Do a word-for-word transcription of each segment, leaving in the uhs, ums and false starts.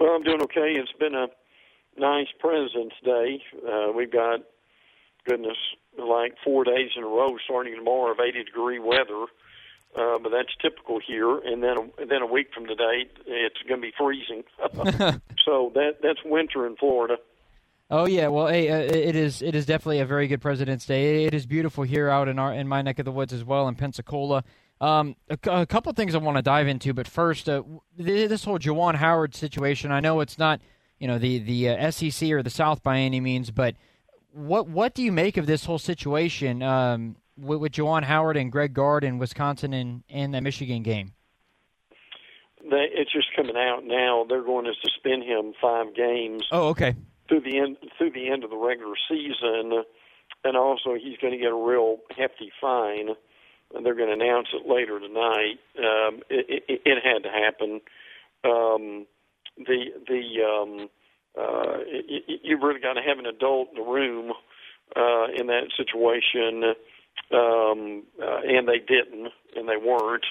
Well, I'm doing okay. It's been a nice President's Day. Uh, we've got, goodness, like four days in a row starting tomorrow of eighty degree weather. Uh, but that's typical here. And then, a, then a week from today, it's going to be freezing. So that that's winter in Florida. Oh yeah, well, hey, uh, it is it is definitely a very good President's Day. It is beautiful here out in our in my neck of the woods as well in Pensacola. Um, a, a couple things I want to dive into, but first, uh, this whole Juwan Howard situation. I know it's not, you know, the the uh, S E C or the South by any means, but what what do you make of this whole situation um, with, with Juwan Howard and Greg Gard in Wisconsin and, and the Michigan game? They, it's just coming out now. They're going to suspend him five games. Oh, okay. Through the end through the end of the regular season, and also he's going to get a real hefty fine. And they're going to announce it later tonight. Um, it, it, it had to happen. Um, the the um, uh, it, you've really got to have an adult in the room uh, in that situation, um, uh, and they didn't, and they weren't.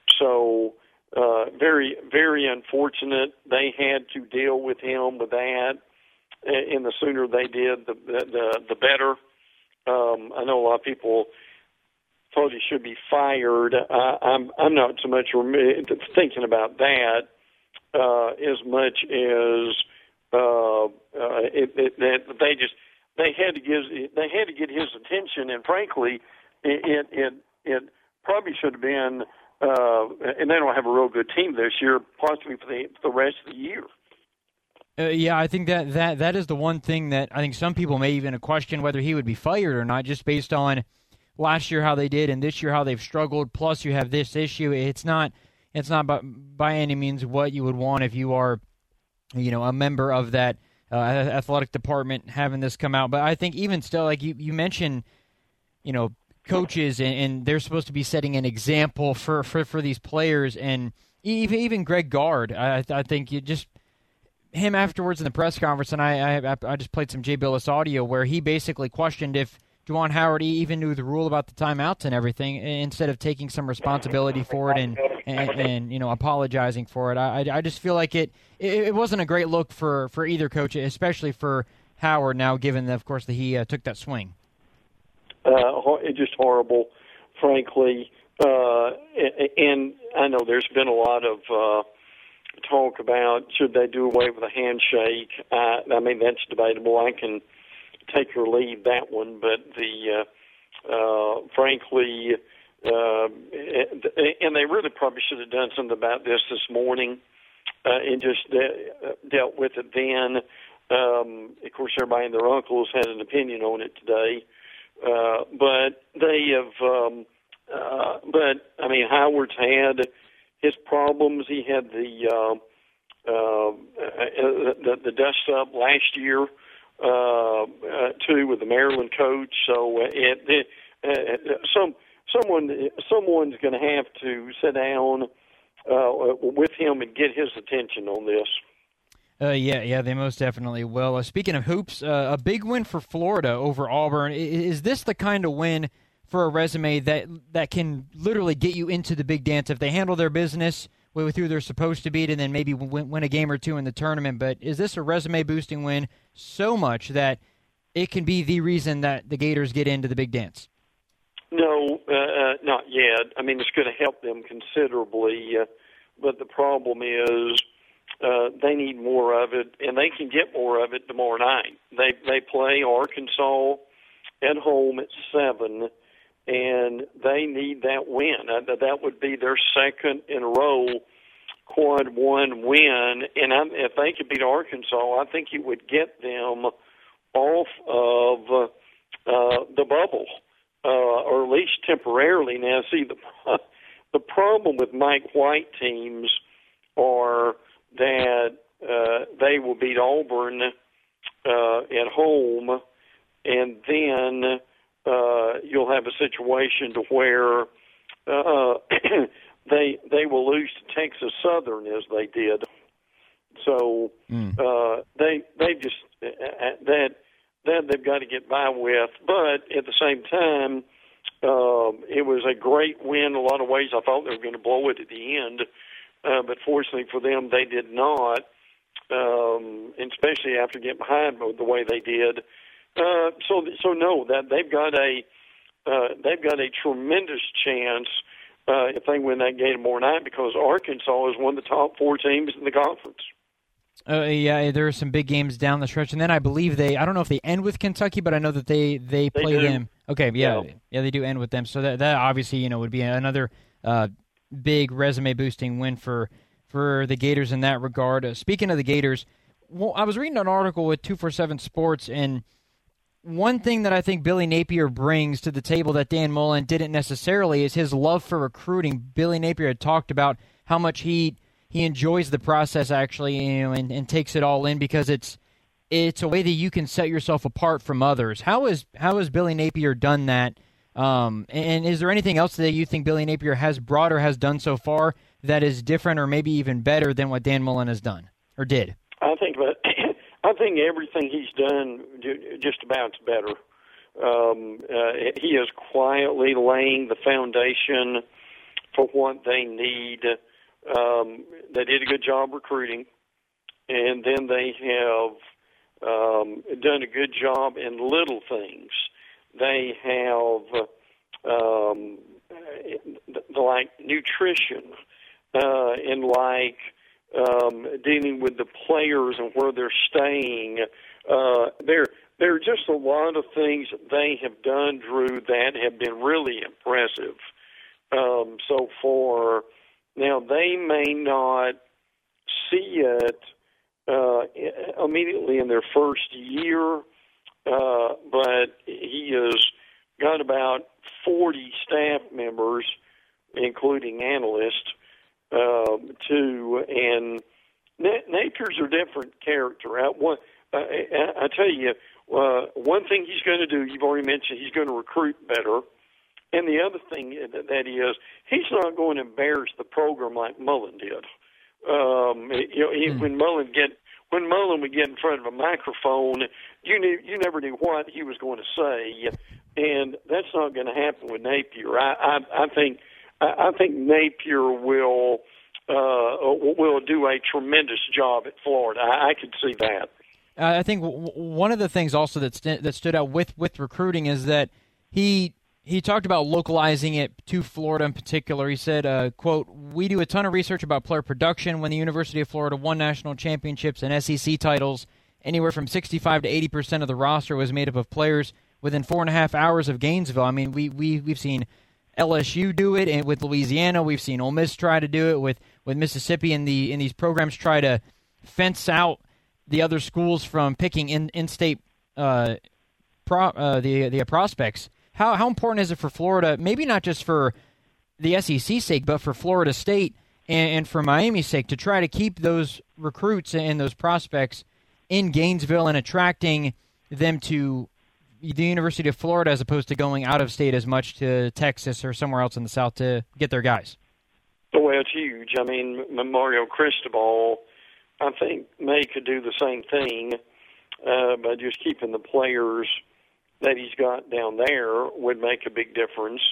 So uh, very very unfortunate. They had to deal with him with that, and the sooner they did, the the, the better. Um, I know a lot of people thought he should be fired. Uh, I'm I'm not so much thinking about that uh, as much as uh, uh, it, it, that they just they had to give they had to get his attention, and frankly, it it it probably should have been. Uh, and they don't have a real good team this year, possibly for the for the rest of the year. Uh, yeah, I think that, that that is the one thing that I think some people may even question whether he would be fired or not, just based on last year how they did and this year how they've struggled. Plus, you have this issue. It's not it's not by, by any means what you would want if you are, you know, a member of that uh, athletic department having this come out. But I think even still, like you, you mentioned, you know, coaches and, and they're supposed to be setting an example for, for, for these players, and even even Greg Gard. I I think you just him afterwards in the press conference, and I I, I just played some Jay Billis audio where he basically questioned if Juwan Howard even knew the rule about the timeouts and everything, instead of taking some responsibility for it and, and, and you know, apologizing for it. I, I just feel like it, it it wasn't a great look for, for either coach, especially for Howard now, given, that, of course, that he uh, took that swing. Uh, it's just horrible, frankly. Uh, and I know there's been a lot of uh, talk about should they do away with a handshake. Uh, I mean, that's debatable. I can take or leave that one, but the uh, uh, frankly, uh, and they really probably should have done something about this this morning uh, and just de- dealt with it then. Um, of course, everybody and their uncles had an opinion on it today, uh, but they have. Um, uh, but I mean, Howard's had his problems. He had the uh, uh, the, the dust up last year. Uh, uh, too, with the Maryland coach, so uh, it, it, uh, some someone someone's going to have to sit down uh, with him and get his attention on this. Uh, yeah, yeah, they most definitely will. Uh, speaking of hoops, uh, a big win for Florida over Auburn. Is, is this the kind of win for a resume that that can literally get you into the big dance if they handle their business with who they're supposed to beat, and then maybe win, win a game or two in the tournament? But is this a resume-boosting win so much that it can be the reason that the Gators get into the big dance? No, uh, not yet. I mean, it's going to help them considerably, uh, but the problem is uh, they need more of it, and they can get more of it tomorrow night. They they play Arkansas at home at seven. And they need that win. Uh, that would be their second in a row quad one win. And I'm, if they could beat Arkansas, I think it would get them off of uh, the bubble, uh, or at least temporarily. Now, see, the the problem with Mike White teams are that uh, they will beat Auburn uh, at home, and then Uh, you'll have a situation to where uh, they they will lose to Texas Southern as they did. So mm. uh, they they just uh, that that they've got to get by with. But at the same time, um, it was a great win in a lot of ways. I thought they were going to blow it at the end, uh, but fortunately for them, they did not. Uh, especially after getting behind the way they did. Uh, so, so no, that they've got a uh, they've got a tremendous chance uh, if they win that game tomorrow night, because Arkansas is one of the top four teams in the conference. Uh, yeah, there are some big games down the stretch, and then I believe they, I don't know if they end with Kentucky, but I know that they, they, they play do. them. Okay, yeah, yeah, yeah, they do end with them. So that, that obviously, you know, would be another uh, big resume-boosting win for for the Gators in that regard. Uh, speaking of the Gators, well, I was reading an article with two forty-seven Sports, and one thing that I think Billy Napier brings to the table that Dan Mullen didn't necessarily is his love for recruiting. Billy Napier had talked about how much he he enjoys the process, actually, you know, and, and takes it all in, because it's it's a way that you can set yourself apart from others. How is how has Billy Napier done that? Um, and is there anything else that you think Billy Napier has brought or has done so far that is different or maybe even better than what Dan Mullen has done or did? I think that I think everything he's done just about is better. Um, uh, he is quietly laying the foundation for what they need. Um, they did a good job recruiting, and then they have um, done a good job in little things. They have um, like nutrition uh, and like um, dealing with the players and where they're staying. Uh, there, there are just a lot of things that they have done, Drew, that have been really impressive um, so far. Now, they may not see it uh, immediately in their first year, uh, but he has got about forty staff members, including analysts, uh, too. And Napier's a different character. I, one, I, I tell you, uh, one thing he's going to do, you've already mentioned, he's going to recruit better. And the other thing that he is, he's not going to embarrass the program like Mullen did. Um, you know, mm. when Mullen get when Mullen would get in front of a microphone, you knew you never knew what he was going to say, and that's not going to happen with Napier. I, I, I think I, I think Napier will uh, will do a tremendous job at Florida. I, I could see that. Uh, I think w- one of the things also that st- that stood out with with recruiting is that he. He talked about localizing it to Florida in particular. He said, uh, quote, "We do a ton of research about player production. When the University of Florida won national championships and S E C titles, anywhere from sixty-five to eighty percent of the roster was made up of players within four and a half hours of Gainesville." I mean, we, we, we've seen L S U do it and with Louisiana. We've seen Ole Miss try to do it with, with Mississippi, and the, and these programs try to fence out the other schools from picking in, in-state uh, pro, uh, the, the prospects. How how important is it for Florida, maybe not just for the S E C's sake, but for Florida State and, and for Miami's sake, to try to keep those recruits and those prospects in Gainesville and attracting them to the University of Florida as opposed to going out of state as much to Texas or somewhere else in the South to get their guys? Well, it's huge. I mean, Mario Cristobal, I think, may could do the same thing uh, by just keeping the players that he's got down there would make a big difference.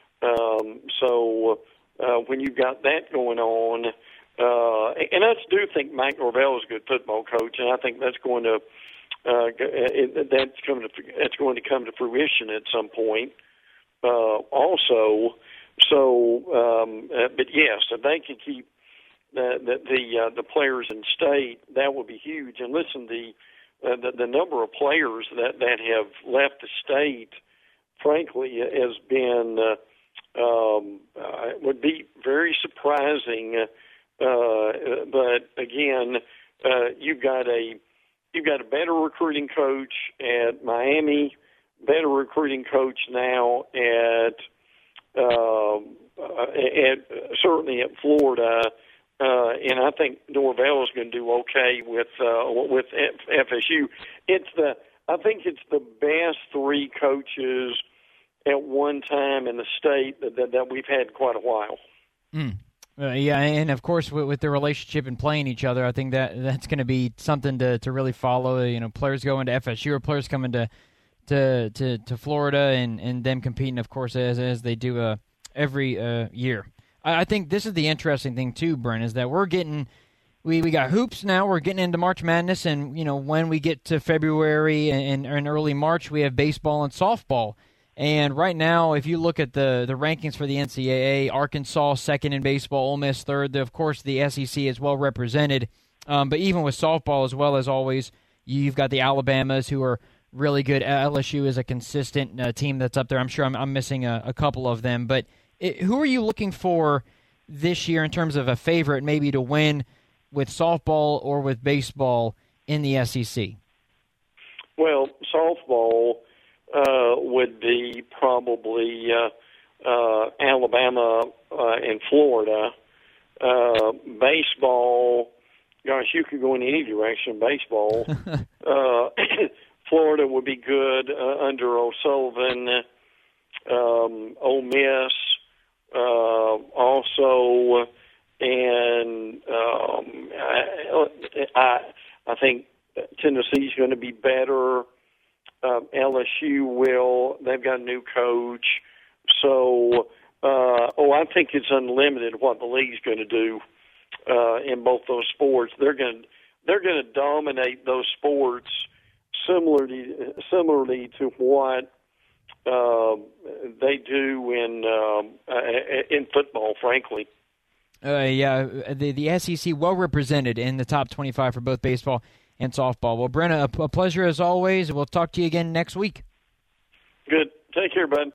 Um, so uh, when you've got that going on, uh, and I do think Mike Norvell is a good football coach, and I think that's going to uh, it, that's coming to that's going to come to fruition at some point. Uh, also, so um, uh, but yes, if they can keep the the the, uh, the players in state, that would be huge. And listen, the Uh, the, the number of players that, that have left the state, frankly, has been uh, um, uh, would be very surprising. Uh, but again, uh, you've got a you've got a better recruiting coach at Miami, better recruiting coach now at uh, at certainly at Florida. Uh, and I think Norvell is going to do okay with uh, with F S U. It's the I think it's the best three coaches at one time in the state that that, that we've had in quite a while. Mm. Uh, yeah, and of course with, with their relationship and playing each other, I think that that's going to be something to, to really follow. You know, players going to F S U or players coming to to to, to Florida, and, and them competing, of course, as as they do uh, every uh, year. I think this is the interesting thing, too, Brent, is that we're getting we, we got hoops now. We're getting into March Madness, and you know when we get to February and, and early March, we have baseball and softball. And right now, if you look at the, the rankings for the N C double A, Arkansas second in baseball, Ole Miss third. Of course, the S E C is well represented. Um, but even with softball, as well as always, you've got the Alabamas who are really good. L S U is a consistent uh, team that's up there. I'm sure I'm, I'm missing a, a couple of them. But it, who are you looking for this year in terms of a favorite maybe to win with softball or with baseball in the S E C? Well, softball uh, would be probably uh, uh, Alabama uh, and Florida. Uh, baseball, gosh, you could go in any direction. Baseball, uh, Florida would be good uh, under O'Sullivan. Um, Ole Miss uh, also. And um, I, I, I think Tennessee's going to be better. Um, L S U will. They've got a new coach. So, uh, oh, I think it's unlimited what the league's going to do uh, in both those sports. They're going to they're going to dominate those sports similarly similarly to what uh, they do in um, in football, frankly. Uh, yeah, the the S E C well represented in the top twenty-five for both baseball and softball. Well, Brenna, a, a pleasure as always. We'll talk to you again next week. Good. Take care, bud.